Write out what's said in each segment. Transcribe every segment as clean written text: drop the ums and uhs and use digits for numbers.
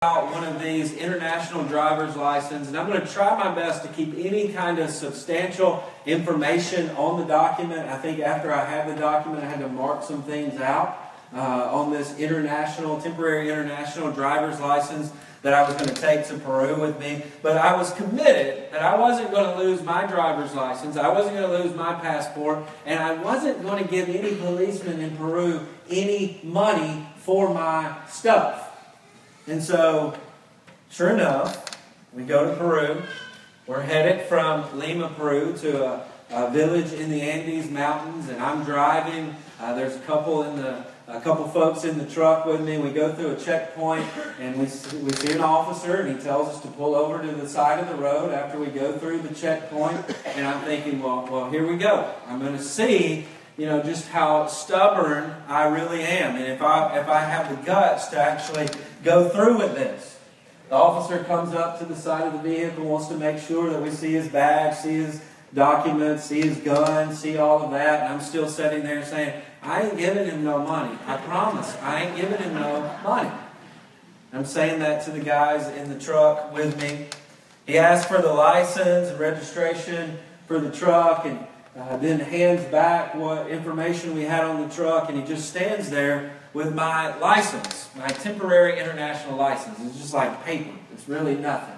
One of these international driver's license, and I'm going to try my best to keep any kind of substantial information on the document. I think after I had the document, I had to mark some things out on this temporary international driver's license that I was going to take to Peru with me. But I was committed that I wasn't going to lose my driver's license, I wasn't going to lose my passport, and I wasn't going to give any policeman in Peru any money for my stuff. And so, sure enough, we go to Peru. We're headed from Lima, Peru to a village in the Andes Mountains, and I'm driving. There's a couple folks in the truck with me. We go through a checkpoint, and we see an officer, and he tells us to pull over to the side of the road after we go through the checkpoint. And I'm thinking, well, here we go. I'm going to see just how stubborn I really am, and if I have the guts to actually go through with this. The officer comes up to the side of the vehicle, wants to make sure that we see his badge, see his documents, see his gun, see all of that, and I'm still sitting there saying, I ain't giving him no money. I promise, I ain't giving him no money. I'm saying that to the guys in the truck with me. He asked for the license and registration for the truck, and then hands back what information we had on the truck, and he just stands there with my license, my temporary international license. It's just like paper. It's really nothing.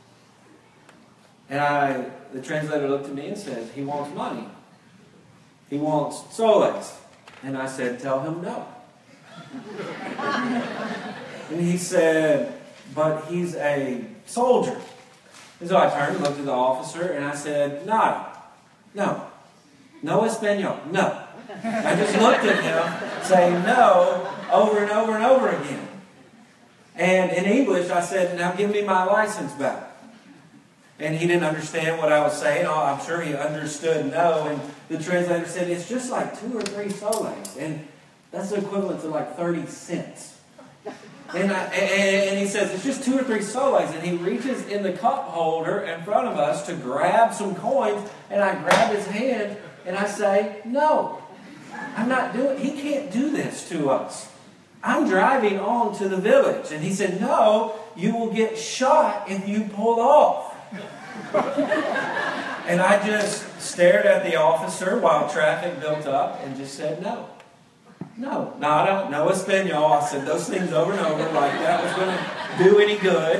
And the translator looked at me and said, he wants money. He wants soles. And I said, tell him no. And he said, but he's a soldier. And so I turned and looked at the officer, and I said, no. No Espanol, no. I just looked at him saying no over and over and over again. And in English I said, now give me my license back. And he didn't understand what I was saying. Oh, I'm sure he understood no. And the translator said, it's just like 2 or 3 soles. And that's the equivalent to like 30 cents. And he says, it's just 2 or 3 soles. And he reaches in the cup holder in front of us to grab some coins. And I grab his hand and I say, no, I'm not doing it. He can't do this to us. I'm driving on to the village. And he said, no, you will get shot if you pull off. And I just stared at the officer while traffic built up and just said no. No, I don't know Espanol. I said those things over and over like that was going to do any good.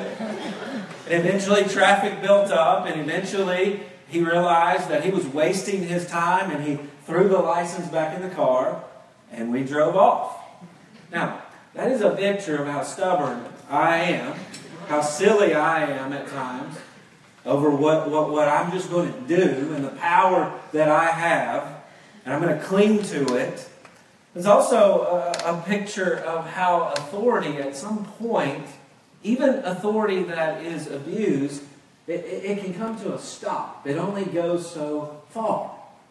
And eventually traffic built up, and eventually he realized that he was wasting his time, and he threw the license back in the car, and we drove off. Now, that is a picture of how stubborn I am, how silly I am at times over what I'm just going to do and the power that I have, and I'm going to cling to it. There's also a picture of how authority at some point, even authority that is abused, it can come to a stop. It only goes so far.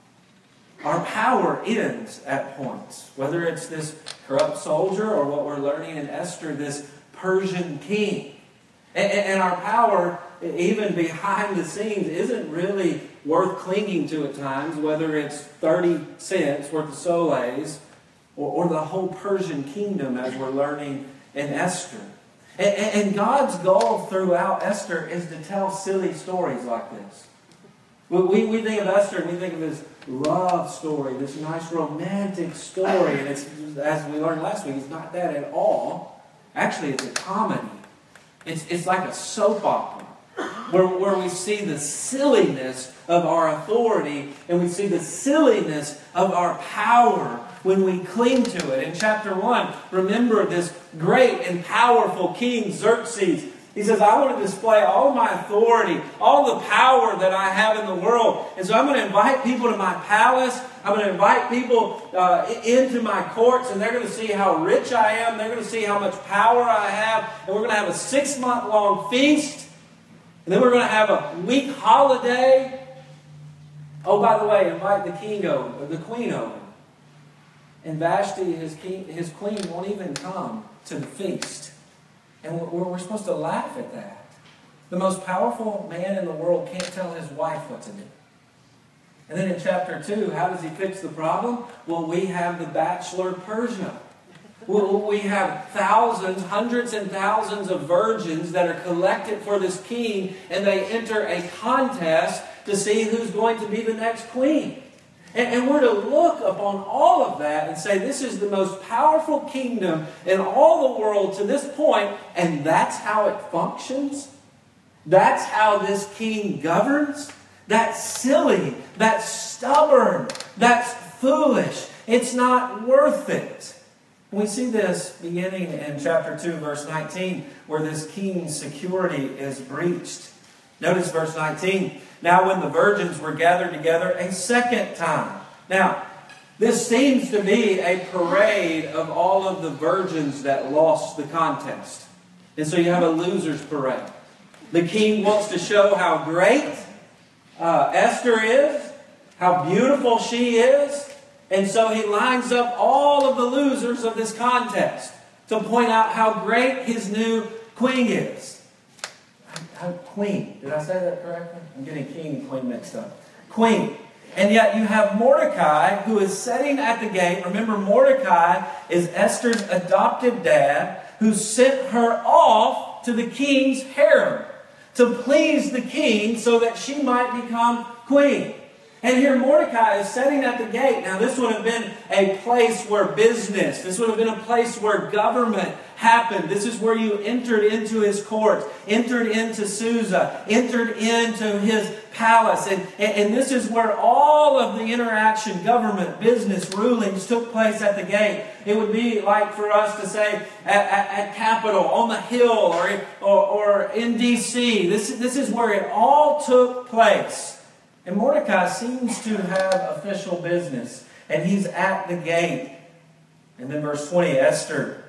Our power ends at points, whether it's this corrupt soldier or what we're learning in Esther, this Persian king. And our power, even behind the scenes, isn't really worth clinging to at times, whether it's 30 cents worth of soles or the whole Persian kingdom, as we're learning in Esther. And God's goal throughout Esther is to tell silly stories like this. We think of Esther and we think of this love story, this nice romantic story. And it's, as we learned last week, it's not that at all. Actually, it's a comedy. It's like a soap opera where we see the silliness of our authority and we see the silliness of our power when we cling to it. In chapter 1, remember this great and powerful king Xerxes. He says, I want to display all my authority, all the power that I have in the world. And so I'm going to invite people to my palace. I'm going to invite people into my courts, and they're going to see how rich I am. They're going to see how much power I have. And we're going to have a 6-month-long feast. And then we're going to have a week holiday. Oh, by the way, invite the king over, the queen over. And Vashti, his queen, won't even come to the feast. And we're supposed to laugh at that. The most powerful man in the world can't tell his wife what to do. And then in chapter 2, how does he fix the problem? Well, we have the bachelor Persia. We have thousands, hundreds and thousands of virgins that are collected for this king, and they enter a contest to see who's going to be the next queen. And we're to look upon all of that and say, this is the most powerful kingdom in all the world to this point, and that's how it functions? That's how this king governs? That's silly. That's stubborn. That's foolish. It's not worth it. We see this beginning in chapter 2, verse 19, where this king's security is breached. Notice verse 19. Now when the virgins were gathered together a second time. Now, this seems to be a parade of all of the virgins that lost the contest. And so you have a loser's parade. The king wants to show how great Esther is, how beautiful she is. And so he lines up all of the losers of this contest to point out how great his new queen is. Queen. Did I say that correctly? I'm getting king and queen mixed up. Queen. And yet you have Mordecai who is sitting at the gate. Remember, Mordecai is Esther's adoptive dad who sent her off to the king's harem to please the king so that she might become queen. And here Mordecai is sitting at the gate. Now this would have been a place where business, this would have been a place where government happened. This is where you entered into his court, entered into Susa, entered into his palace. And this is where all of the interaction, government, business, rulings took place at the gate. It would be like for us to say at Capitol, on the Hill, or in D.C. This is where it all took place. And Mordecai seems to have official business. And he's at the gate. And then verse 20, Esther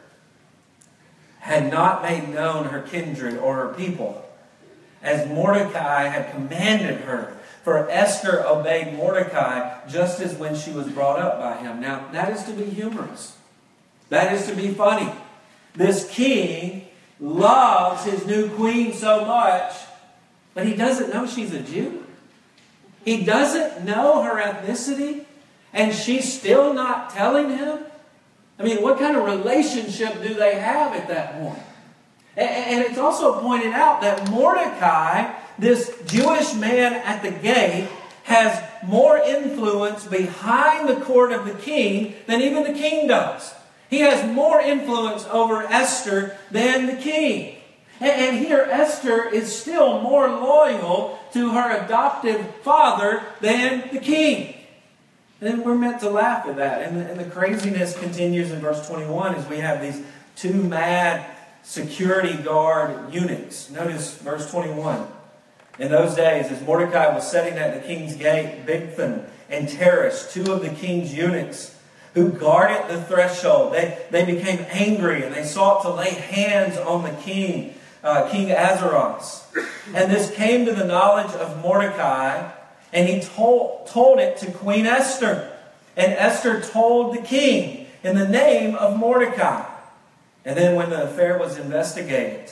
had not made known her kindred or her people, as Mordecai had commanded her. For Esther obeyed Mordecai just as when she was brought up by him. Now, that is to be humorous. That is to be funny. This king loves his new queen so much, but he doesn't know she's a Jew. He doesn't know her ethnicity, and she's still not telling him. I mean, what kind of relationship do they have at that point? And it's also pointed out that Mordecai, this Jewish man at the gate, has more influence behind the court of the king than even the king does. He has more influence over Esther than the king. And here Esther is still more loyal to her adoptive father than the king. And we're meant to laugh at that. And the craziness continues in verse 21 as we have these two mad security guard eunuchs. Notice verse 21. In those days, as Mordecai was sitting at the king's gate, Bigthan and Teresh, two of the king's eunuchs, who guarded the threshold, they became angry and they sought to lay hands on the king, King Ahasuerus. And this came to the knowledge of Mordecai, and he told it to Queen Esther. And Esther told the king in the name of Mordecai. And then when the affair was investigated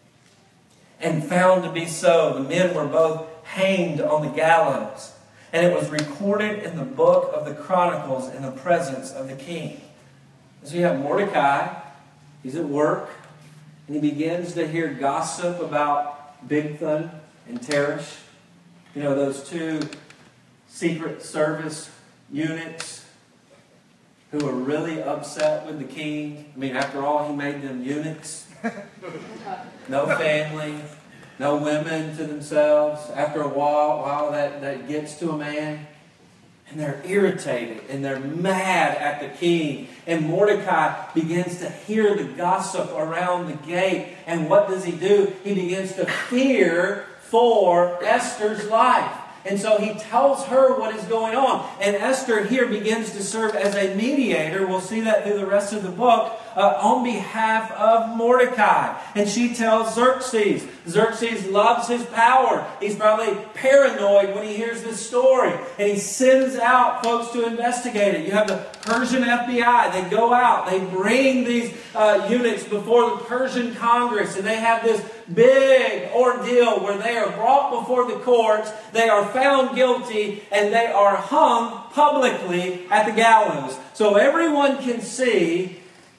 and found to be so, the men were both hanged on the gallows. And it was recorded in the book of the Chronicles in the presence of the king. So you have Mordecai, he's at work, and he begins to hear gossip about Bigthan and Teresh. You know, those two Secret Service eunuchs who were really upset with the king. I mean, after all, he made them eunuchs. No family, no women to themselves. After a while that gets to a man. And they're irritated and they're mad at the king. And Mordecai begins to hear the gossip around the gate. And what does he do? He begins to fear for Esther's life. And so he tells her what is going on. And Esther here begins to serve as a mediator. We'll see that through the rest of the book. On behalf of Mordecai. And she tells Xerxes. Xerxes loves his power. He's probably paranoid when he hears this story. And he sends out folks to investigate it. You have the Persian FBI. They go out. They bring these eunuchs before the Persian Congress. And they have this big ordeal where they are brought before the courts. They are found guilty. And they are hung publicly at the gallows. So everyone can see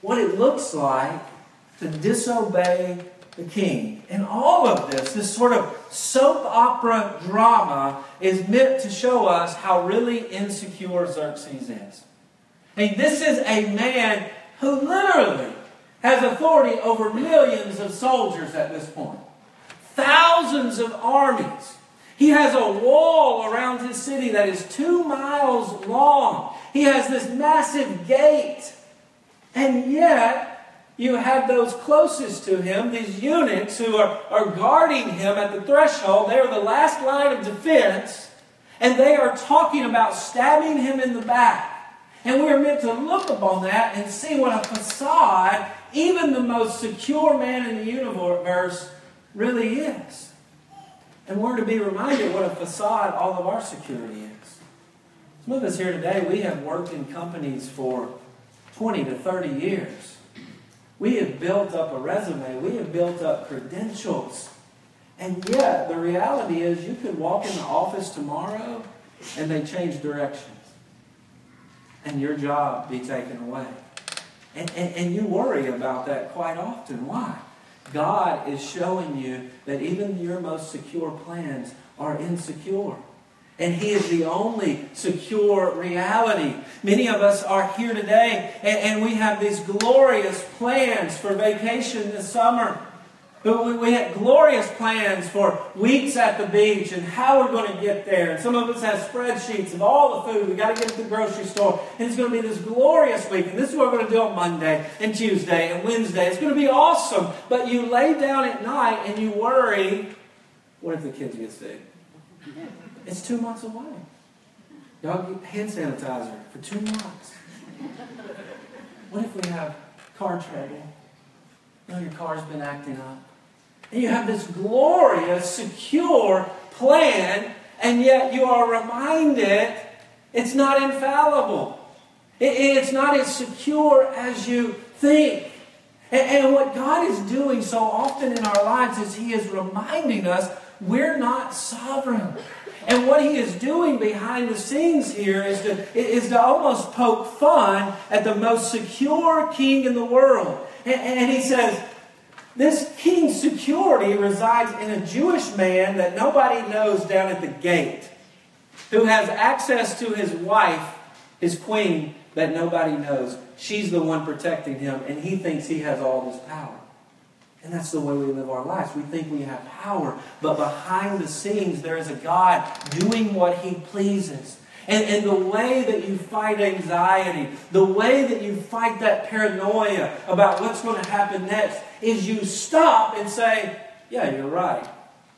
what it looks like to disobey the king. And all of this sort of soap opera drama, is meant to show us how really insecure Xerxes is. I mean, this is a man who literally has authority over millions of soldiers at this point. Thousands of armies. He has a wall around his city that is 2 miles long. He has this massive gate. And yet, you have those closest to him, these eunuchs who are guarding him at the threshold. They are the last line of defense. And they are talking about stabbing him in the back. And we are meant to look upon that and see what a facade even the most secure man in the universe really is. And we're to be reminded what a facade all of our security is. Some of us here today, we have worked in companies for 20 to 30 years. We have built up a resume. We have built up credentials. And yet, the reality is you could walk in the office tomorrow and they change directions. And your job be taken away. And you worry about that quite often. Why? God is showing you that even your most secure plans are insecure. And He is the only secure reality. Many of us are here today and we have these glorious plans for vacation this summer. We had glorious plans for weeks at the beach and how we're going to get there. And some of us have spreadsheets of all the food. We've got to get to the grocery store. And it's going to be this glorious week. And this is what we're going to do on Monday and Tuesday and Wednesday. It's going to be awesome. But you lay down at night and you worry, what if the kids get sick? It's 2 months away. Y'all get hand sanitizer for 2 months. What if we have car trouble? You know, your car's been acting up. And you have this glorious, secure plan, and yet you are reminded it's not infallible. It's not as secure as you think. And what God is doing so often in our lives is He is reminding us we're not sovereign. And what He is doing behind the scenes here is to almost poke fun at the most secure king in the world. And He says, this king's security resides in a Jewish man that nobody knows down at the gate, who has access to his wife, his queen, that nobody knows. She's the one protecting him, and he thinks he has all this power. And that's the way we live our lives. We think we have power, but behind the scenes there is a God doing what He pleases. And the way that you fight anxiety, the way that you fight that paranoia about what's going to happen next, is you stop and say, yeah, you're right.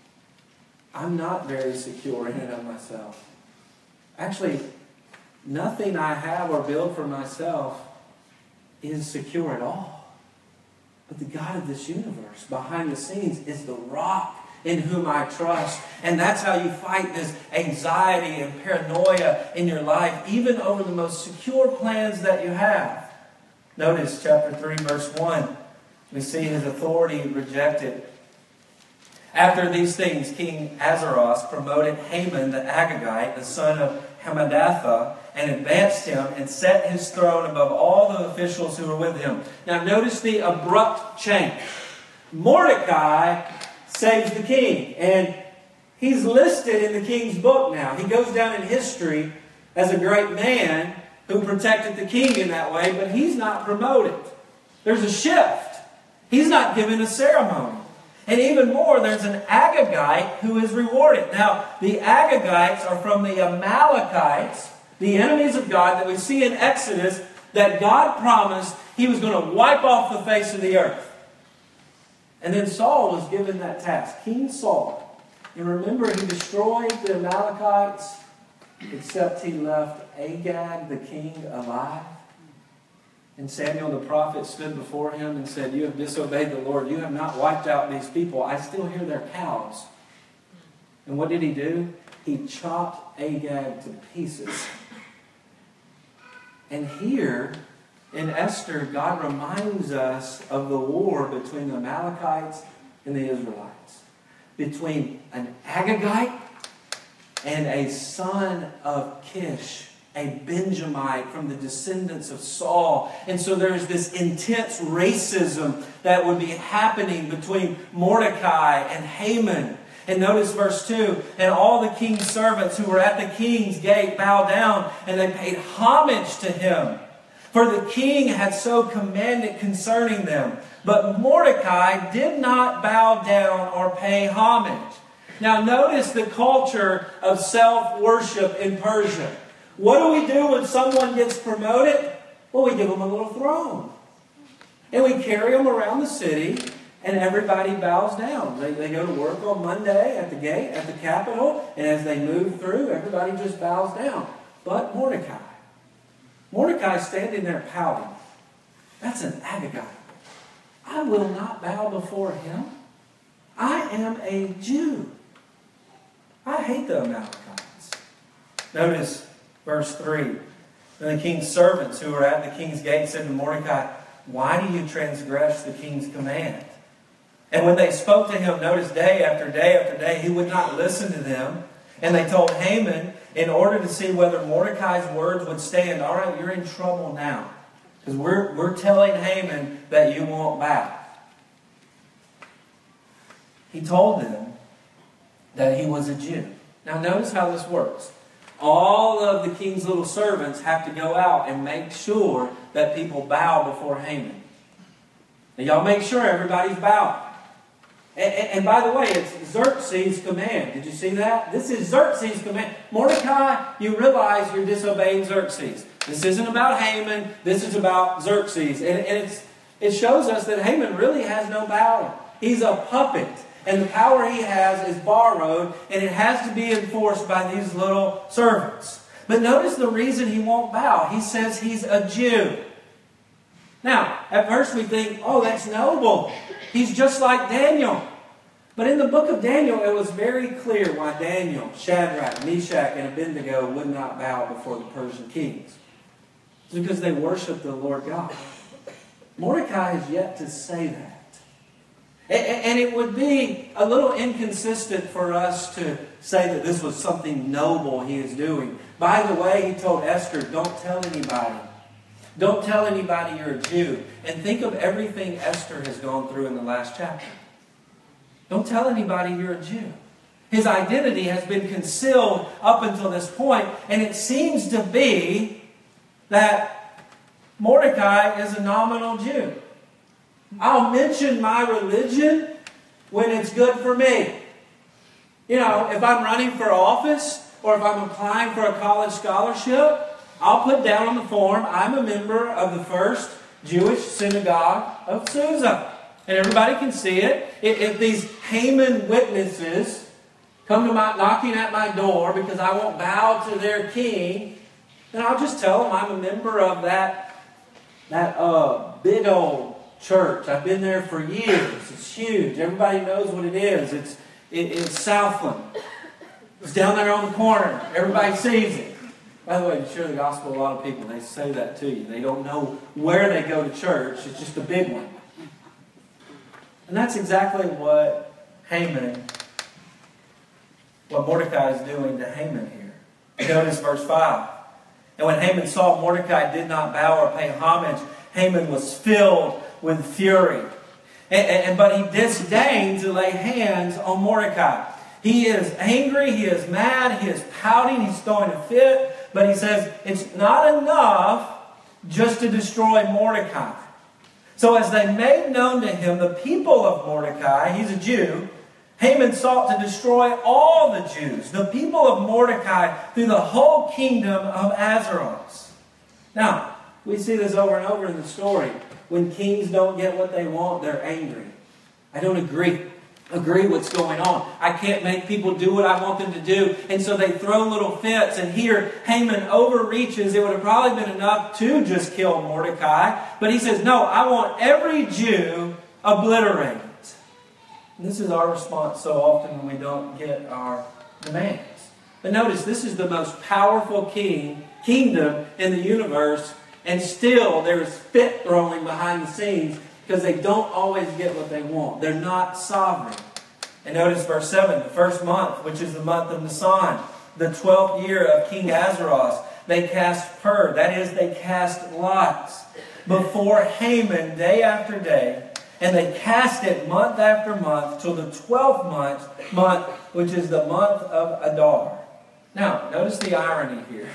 I'm not very secure in and of myself. Actually, nothing I have or build for myself is secure at all. But the God of this universe, behind the scenes, is the rock in whom I trust. And that's how you fight this anxiety and paranoia in your life, even over the most secure plans that you have. Notice chapter 3, verse 1. We see his authority rejected. After these things, King Ahasuerus promoted Haman the Agagite, the son of Hammedatha, and advanced him and set his throne above all the officials who were with him. Now notice the abrupt change. Mordecai saves the king, and he's listed in the king's book now. He goes down in history as a great man who protected the king in that way, but he's not promoted. There's a shift. He's not given a ceremony. And even more, there's an Agagite who is rewarded. Now, the Agagites are from the Amalekites, the enemies of God that we see in Exodus, that God promised He was going to wipe off the face of the earth. And then Saul was given that task. King Saul. And remember, he destroyed the Amalekites, except he left Agag the king alive. And Samuel the prophet stood before him and said, you have disobeyed the Lord. You have not wiped out these people. I still hear their cows. And what did he do? He chopped Agag to pieces. And here in Esther, God reminds us of the war between the Amalekites and the Israelites. Between an Agagite and a son of Kish, a Benjamite from the descendants of Saul. And so there's this intense racism that would be happening between Mordecai and Haman. And notice verse 2, and all the king's servants who were at the king's gate bowed down, and they paid homage to him. For the king had so commanded concerning them. But Mordecai did not bow down or pay homage. Now notice the culture of self-worship in Persia. What do we do when someone gets promoted? Well, we give them a little throne. And we carry them around the city, and everybody bows down. They go to work on Monday at the gate, at the Capitol, and as they move through, everybody just bows down. But Mordecai's standing there pouting. That's an Agagite. I will not bow before him. I am a Jew. I hate the Amalekites. Notice verse 3. And the king's servants who were at the king's gate said to Mordecai, why do you transgress the king's command? And when they spoke to him, notice day after day after day, he would not listen to them. And they told Haman, in order to see whether Mordecai's words would stand, all right, you're in trouble now. Because we're telling Haman that you won't bow. He told them that he was a Jew. Now notice how this works. All of the king's little servants have to go out and make sure that people bow before Haman. Now y'all make sure everybody's bowing. And by the way, it's Xerxes' command. Did you see that? This is Xerxes' command. Mordecai, you realize you're disobeying Xerxes. This isn't about Haman. This is about Xerxes. And it shows us that Haman really has no power. He's a puppet. And the power he has is borrowed, and it has to be enforced by these little servants. But notice the reason he won't bow. He says he's a Jew. Now, at first we think, oh, that's noble. He's just like Daniel. But in the book of Daniel, it was very clear why Daniel, Shadrach, Meshach, and Abednego would not bow before the Persian kings. It's because they worshiped the Lord God. Mordecai has yet to say that. And it would be a little inconsistent for us to say that this was something noble he is doing. By the way, he told Esther, don't tell anybody. Don't tell anybody you're a Jew. And think of everything Esther has gone through in the last chapter. Don't tell anybody you're a Jew. His identity has been concealed up until this point, and it seems to be that Mordecai is a nominal Jew. I'll mention my religion when it's good for me. You know, if I'm running for office or if I'm applying for a college scholarship, I'll put down on the form, I'm a member of the First Jewish Synagogue of Susa. And everybody can see it. If these Haman witnesses come to knocking at my door because I won't bow to their king, then I'll just tell them I'm a member of that big old church. I've been there for years. It's huge. Everybody knows what it is. It's Southland. It's down there on the corner. Everybody sees it. By the way, to share the gospel, a lot of people, they say that to you. They don't know where they go to church. It's just a big one. And that's exactly what Mordecai is doing to Haman here. Notice verse 5. And when Haman saw Mordecai did not bow or pay homage, Haman was filled with fury. But he disdained to lay hands on Mordecai. He is angry, he is mad, he is pouting, he's throwing a fit. But he says it's not enough just to destroy Mordecai. So as they made known to him the people of Mordecai, he's a Jew, Haman sought to destroy all the Jews, the people of Mordecai, through the whole kingdom of Ahasuerus. Now, we see this over and over in the story. When kings don't get what they want, they're angry. I don't agree what's going on. I can't make people do what I want them to do. And so they throw little fits. And here Haman overreaches. It would have probably been enough to just kill Mordecai. But he says, no, I want every Jew obliterated. And this is our response so often when we don't get our demands. But notice, this is the most powerful kingdom in the universe. And still there's fit throwing behind the scenes because they don't always get what they want. They're not sovereign. And notice verse 7, the first month, which is the month of Nisan, the 12th year of King Ahasuerus, they cast pur, that is, they cast lots, before Haman day after day. And they cast it month after month till the 12th month, which is the month of Adar. Now, notice the irony here.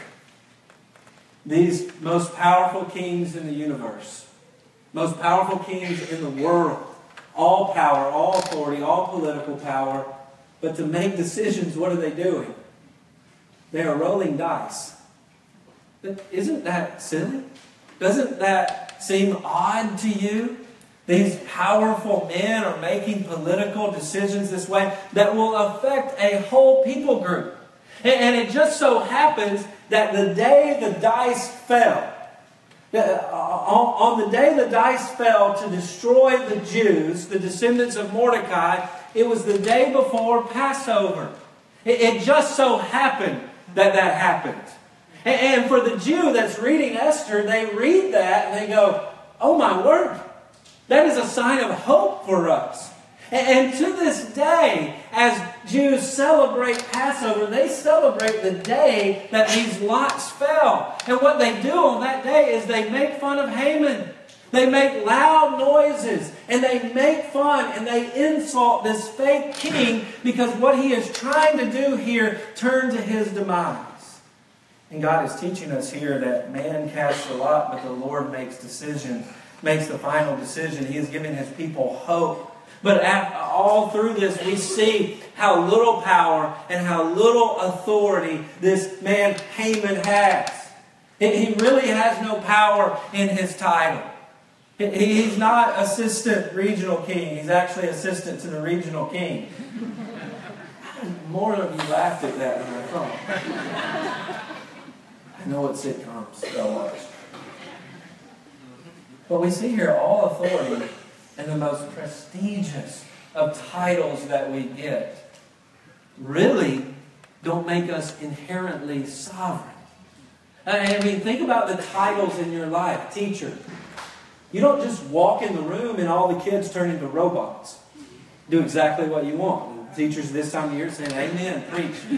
These most powerful kings in the universe, most powerful kings in the world, all power, all authority, all political power, but to make decisions, what are they doing? They are rolling dice. Isn't that silly? Doesn't that seem odd to you? These powerful men are making political decisions this way that will affect a whole people group. And it just so happens that the day the dice fell, on the day the dice fell to destroy the Jews, the descendants of Mordecai, it was the day before Passover. It just so happened that that happened. And for the Jew that's reading Esther, they read that and they go, oh my word, that is a sign of hope for us. And to this day, as Jews celebrate Passover, they celebrate the day that these lots fell. And what they do on that day is they make fun of Haman. They make loud noises and they make fun and they insult this fake king because what he is trying to do here turned to his demise. And God is teaching us here that man casts a lot, but the Lord makes the final decision. He is giving His people hope. But all through this, we see how little power and how little authority this man Haman has. He really has no power in his title. He's not assistant regional king. He's actually assistant to the regional king. More of you laughed at that than I thought. I know what sitcoms I watch. But we see here all authority and the most prestigious of titles that we get really don't make us inherently sovereign. I mean, think about the titles in your life. Teacher. You don't just walk in the room and all the kids turn into robots. Do exactly what you want. The teachers this time of year saying, amen, preach.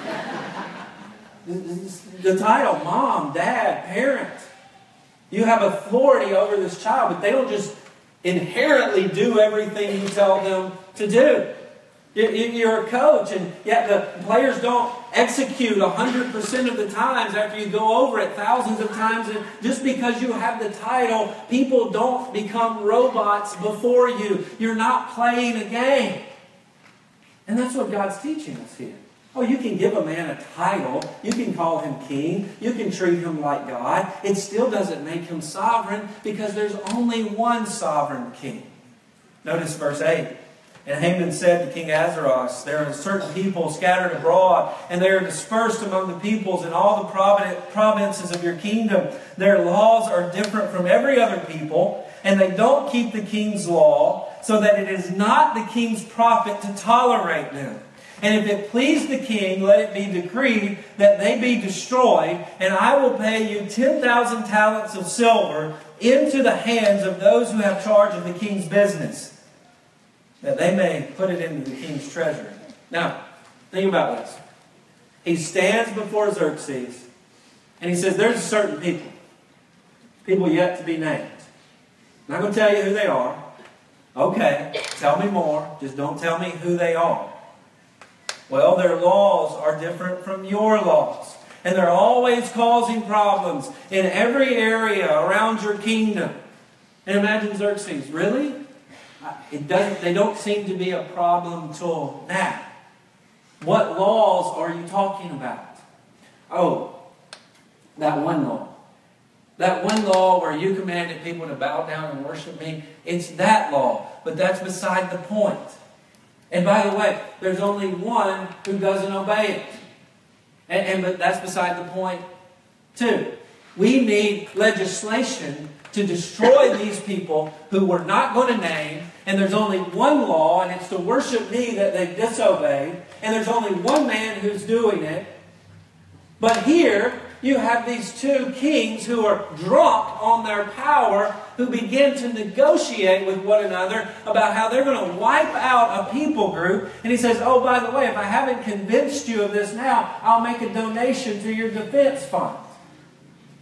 The title, mom, dad, parent. You have authority over this child, but they don't just inherently do everything you tell them to do. You're a coach, and yet the players don't execute 100% of the times after you go over it thousands of times. And just because you have the title, people don't become robots before you. You're not playing a game. And that's what God's teaching us here. Oh, you can give a man a title. You can call him king. You can treat him like God. It still doesn't make him sovereign because there's only one sovereign king. Notice verse 8. And Haman said to King Ahasuerus, there are certain people scattered abroad, and they are dispersed among the peoples in all the provinces of your kingdom. Their laws are different from every other people, and they don't keep the king's law, so that it is not the king's profit to tolerate them. And if it please the king, let it be decreed that they be destroyed, and I will pay you 10,000 talents of silver into the hands of those who have charge of the king's business, that they may put it into the king's treasury. Now, think about this. He stands before Xerxes, and he says, there's certain people yet to be named. I'm not going to tell you who they are. Okay, tell me more. Just don't tell me who they are. Well, their laws are different from your laws. And they're always causing problems in every area around your kingdom. And imagine Xerxes, really? They don't seem to be a problem till now. What laws are you talking about? Oh, that one law. That one law where you commanded people to bow down and worship me. It's that law. But that's beside the point. And by the way, there's only one who doesn't obey it. But that's beside the point too. We need legislation to destroy these people who we're not going to name. And there's only one law, and it's to worship me that they've disobeyed. And there's only one man who's doing it. But here, you have these two kings who are drunk on their power, who begin to negotiate with one another about how they're going to wipe out a people group. And he says, oh, by the way, if I haven't convinced you of this now, I'll make a donation to your defense fund.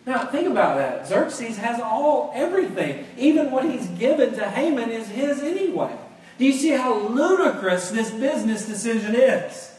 Now, think about that. Xerxes has everything. Even what he's given to Haman is his anyway. Do you see how ludicrous this business decision is?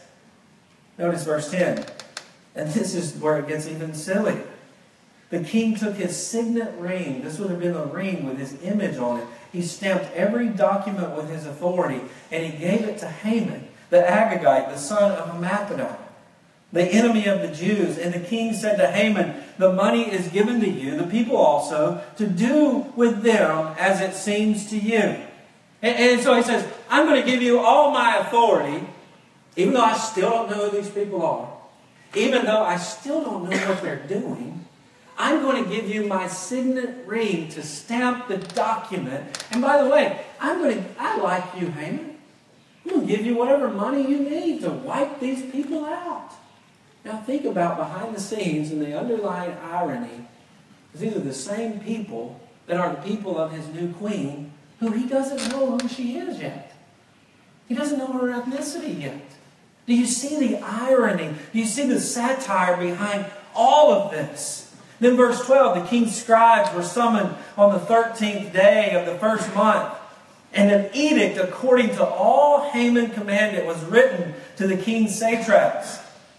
Notice verse 10. And this is where it gets even sillier. The king took his signet ring. This would have been a ring with his image on it. He stamped every document with his authority, and he gave it to Haman, the Agagite, the son of Hammedatha, the enemy of the Jews. And the king said to Haman, the money is given to you, the people also, to do with them as it seems to you. And so he says, I'm going to give you all my authority, even though I still don't know who these people are, even though I still don't know what they're doing. I'm going to give you my signet ring to stamp the document. And by the way, I like you, Haman. I'm going to give you whatever money you need to wipe these people out. Now think about behind the scenes, and the underlying irony is these are the same people that are the people of his new queen, who he doesn't know who she is yet. He doesn't know her ethnicity yet. Do you see the irony? Do you see the satire behind all of this? Then verse 12, the king's scribes were summoned on the 13th day of the first month. And an edict according to all Haman commanded was written to the king's satraps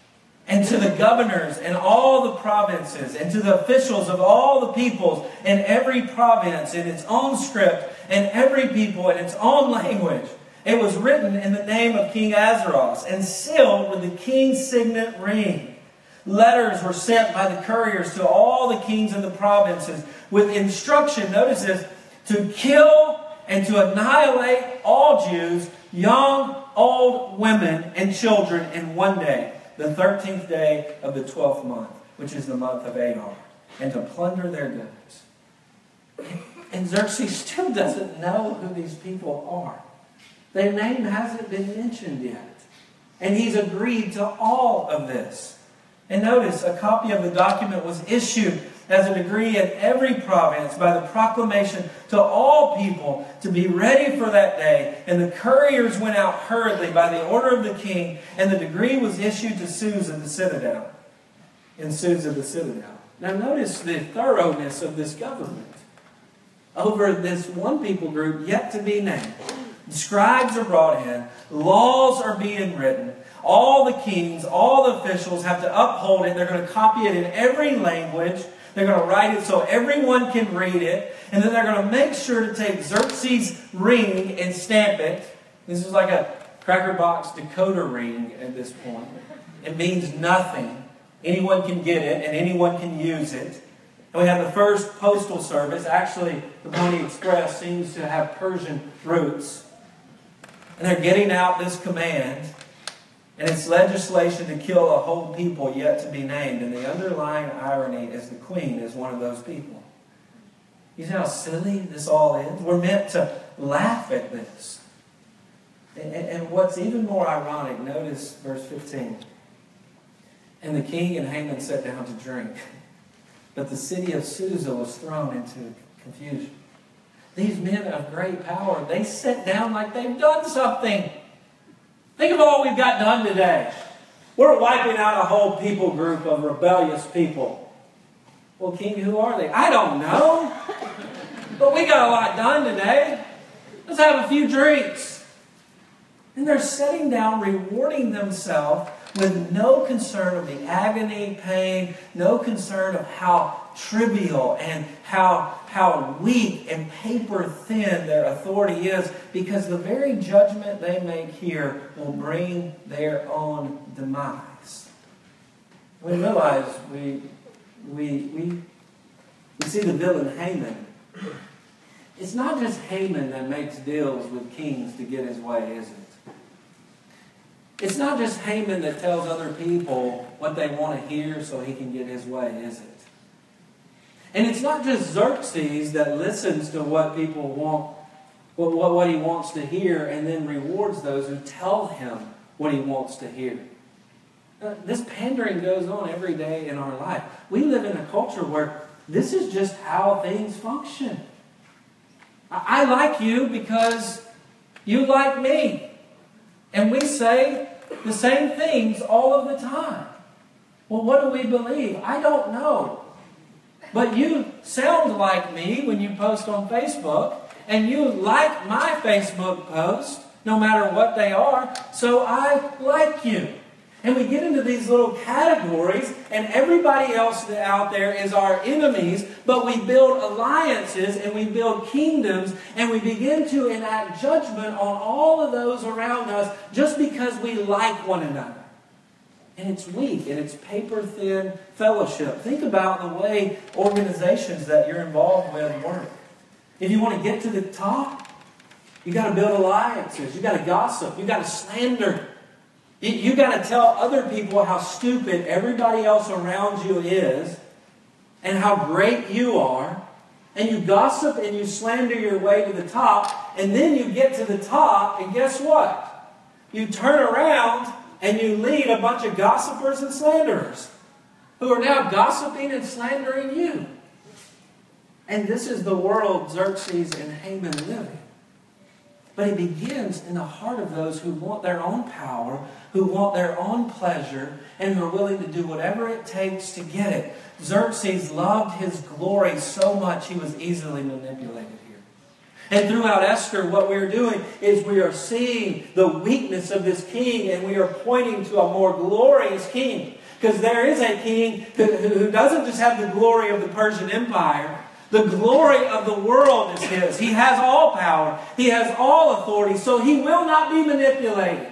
and to the governors in all the provinces and to the officials of all the peoples in every province in its own script and every people in its own language. It was written in the name of King Ahasuerus and sealed with the king's signet ring. Letters were sent by the couriers to all the kings of the provinces with instruction, notice this, to kill and to annihilate all Jews, young, old, women, and children in one day, the 13th day of the 12th month, which is the month of Adar, and to plunder their goods. And Xerxes still doesn't know who these people are. Their name hasn't been mentioned yet. And he's agreed to all of this. And notice, a copy of the document was issued as a decree in every province by the proclamation to all people to be ready for that day. And the couriers went out hurriedly by the order of the king, and the decree was issued to Susa the citadel. In Susa the citadel. Now notice the thoroughness of this government over this one people group yet to be named. The scribes are brought in. Laws are being written. All the kings, all the officials have to uphold it. They're going to copy it in every language. They're going to write it so everyone can read it. And then they're going to make sure to take Xerxes' ring and stamp it. This is like a cracker box decoder ring at this point. It means nothing. Anyone can get it and anyone can use it. And we have the first postal service. Actually, the Pony Express seems to have Persian roots. And they're getting out this command. And it's legislation to kill a whole people yet to be named. And the underlying irony is the queen is one of those people. You see how silly this all is? We're meant to laugh at this. And what's even more ironic, notice verse 15. And the king and Haman sat down to drink. But the city of Susa was thrown into confusion. These men of great power, they sit down like they've done something. Think of all we've got done today. We're wiping out a whole people group of rebellious people. Well, king, who are they? I don't know. But we got a lot done today. Let's have a few drinks. And they're sitting down, rewarding themselves with no concern of the agony, pain, no concern of how trivial and how weak and paper thin their authority is, because the very judgment they make here will bring their own demise. We realize we see the villain Haman. It's not just Haman that makes deals with kings to get his way, is it? It's not just Haman that tells other people what they want to hear so he can get his way, is it? And it's not just Xerxes that listens to what people want, what he wants to hear, and then rewards those who tell him what he wants to hear. This pandering goes on every day in our life. We live in a culture where this is just how things function. I like you because you like me. And we say the same things all of the time. Well, what do we believe? I don't know. but you sound like me when you post on Facebook, and you like my Facebook post, no matter what they are, so I like you. And we get into these little categories, and everybody else out there is our enemies, but we build alliances, and we build kingdoms, and we begin to enact judgment on all of those around us just because we like one another. And it's weak, and it's paper-thin fellowship. Think about the way organizations that you're involved with work. If you want to get to the top, you got to build alliances. You got to gossip. You got to slander. You got to tell other people how stupid everybody else around you is and how great you are. And you gossip and you slander your way to the top. And then you get to the top, and guess what? You turn around and you lead a bunch of gossipers and slanderers who are now gossiping and slandering you. And this is the world Xerxes and Haman live in. But it begins in the heart of those who want their own power, who want their own pleasure, and who are willing to do whatever it takes to get it. Xerxes loved his glory so much he was easily manipulated here. And throughout Esther, what we're doing is we are seeing the weakness of this king, and we are pointing to a more glorious king. Because there is a king who doesn't just have the glory of the Persian Empire. The glory of the world is his. He has all power. He has all authority. So he will not be manipulated.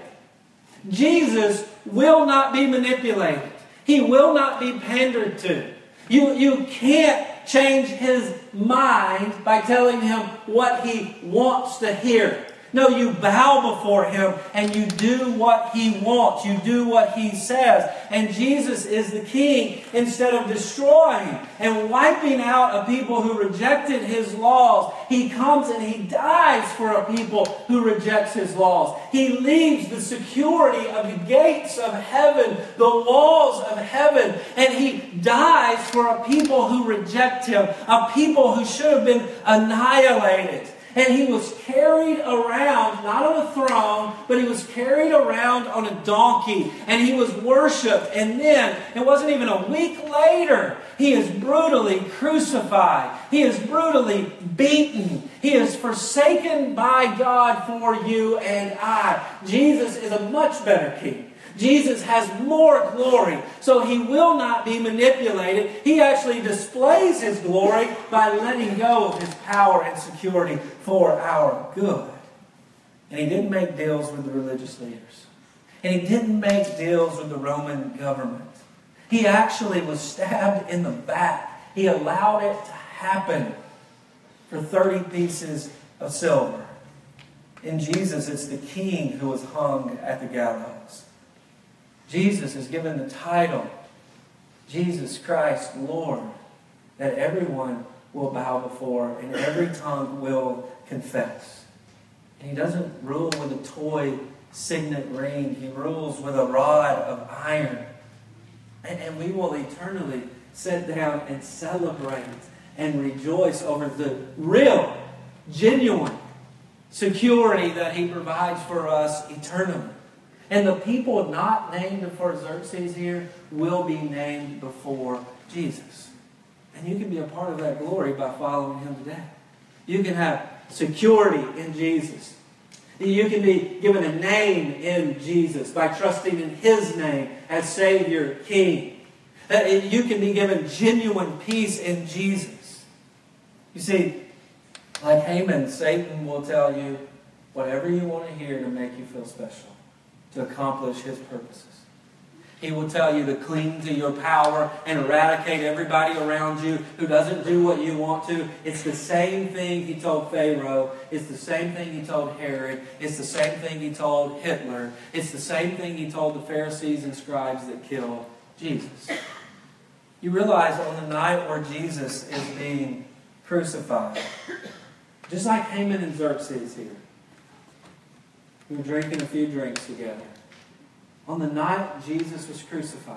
Jesus will not be manipulated. He will not be pandered to. You can't change his mind by telling him what he wants to hear. No, you bow before him and you do what he wants. You do what he says. And Jesus is the king. Instead of destroying and wiping out a people who rejected his laws, he comes and he dies for a people who rejects his laws. He leaves the security of the gates of heaven, the walls of heaven, and he dies for a people who reject him, a people who should have been annihilated. And he was carried around, not on a throne, but he was carried around on a donkey. And he was worshipped. And then, it wasn't even a week later, he is brutally crucified. He is brutally beaten. He is forsaken by God for you and I. Jesus is a much better king. Jesus has more glory, so he will not be manipulated. He actually displays his glory by letting go of his power and security for our good. And he didn't make deals with the religious leaders. And he didn't make deals with the Roman government. He actually was stabbed in the back. He allowed it to happen for 30 pieces of silver. In Jesus, it's the king who was hung at the gallows. Jesus is given the title, Jesus Christ, Lord, that everyone will bow before and every tongue will confess. And he doesn't rule with a toy signet ring. He rules with a rod of iron. And we will eternally sit down and celebrate and rejoice over the real, genuine security that he provides for us eternally. And the people not named before Xerxes here will be named before Jesus. And you can be a part of that glory by following him today. You can have security in Jesus. You can be given a name in Jesus by trusting in his name as Savior, King. You can be given genuine peace in Jesus. You see, like Haman, Satan will tell you whatever you want to hear to make you feel special, to accomplish his purposes. He will tell you to cling to your power and eradicate everybody around you who doesn't do what you want to. It's the same thing he told Pharaoh. It's the same thing he told Herod. It's the same thing he told Hitler. It's the same thing he told the Pharisees and scribes that killed Jesus. You realize on the night where Jesus is being crucified, just like Haman and Xerxes here, we were drinking a few drinks together. On the night Jesus was crucified,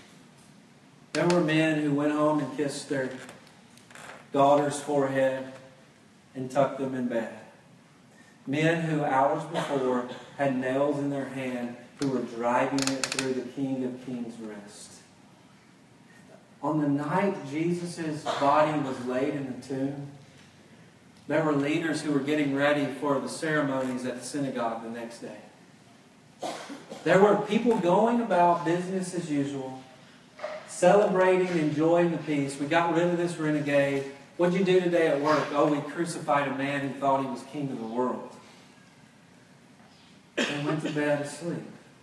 there were men who went home and kissed their daughter's forehead and tucked them in bed. Men who hours before had nails in their hand who were driving it through the King of Kings' wrist. On the night Jesus' body was laid in the tomb, there were leaders who were getting ready for the ceremonies at the synagogue the next day. There were people going about business as usual, celebrating, enjoying the peace. We got rid of this renegade. What'd you do today at work? Oh, we crucified a man who thought he was king of the world. And went to bed asleep.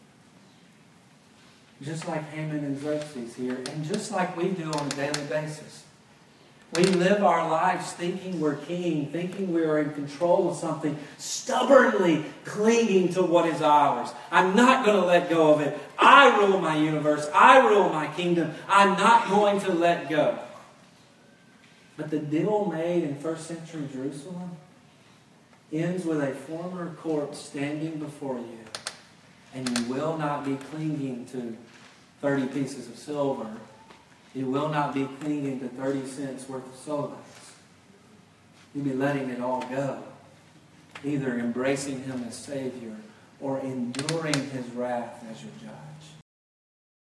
Just like Haman and Xerxes here, and just like we do on a daily basis. We live our lives thinking we're king, thinking we are in control of something, stubbornly clinging to what is ours. I'm not going to let go of it. I rule my universe. I rule my kingdom. I'm not going to let go. But the deal made in first century Jerusalem ends with a former corpse standing before you, and you will not be clinging to 30 pieces of silver. You will not be clinging to 30 cents worth of Solex. You'll be letting it all go. Either embracing Him as Savior or enduring His wrath as your judge.